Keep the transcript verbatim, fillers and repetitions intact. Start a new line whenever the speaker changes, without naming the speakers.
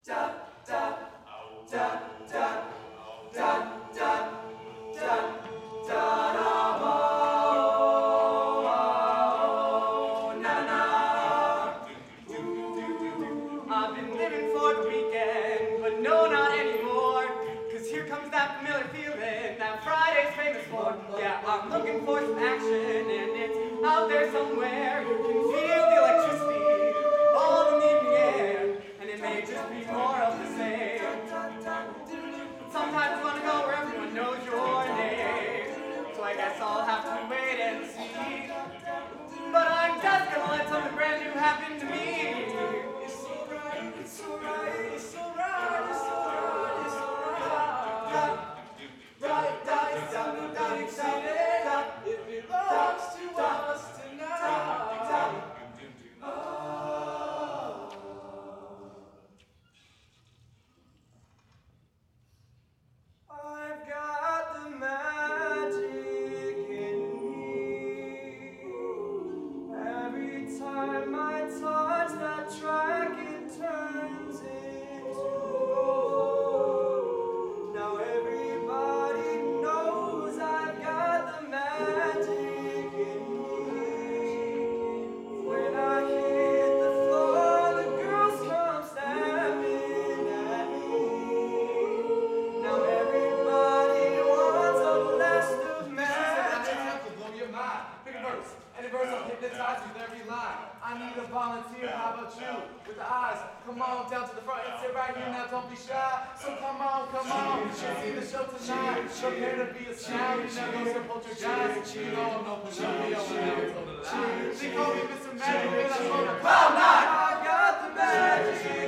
I've been living for the weekend, but no, not anymore. Cause here comes that familiar feeling that Friday's famous for. Yeah, I'm looking for some action, and it's out there somewhere. You can feel the electricity all in the evening air, and it may just be more of the same. Sometimes you wanna go where everyone knows your name, so I guess I'll have to wait and see. But I'm just gonna let something brand new happen to me. It's alright, it's alright, it's alright, it's alright. Right, dice, I'm not excited. It belongs to us tonight. Oh. I've got the magic in me. Every time I touch that track, it turns into gold. Now everybody knows I've got the magic in me. When I hit the floor, the girls come snapping at me. Now everybody wants a blast of magic.
To blow your mind. Pick a verse. Any verse I'll hypnotize you with every line. I need a volunteer. How about you? With the eyes, come on down to the front and sit right here now. Don't be shy. So come on, come on. You should see the show tonight. Prepare to be a scout. You never go support your guys. You all know who should be over there. They call me Mister Magic, and I'm on the cloud nine.
I got the magic.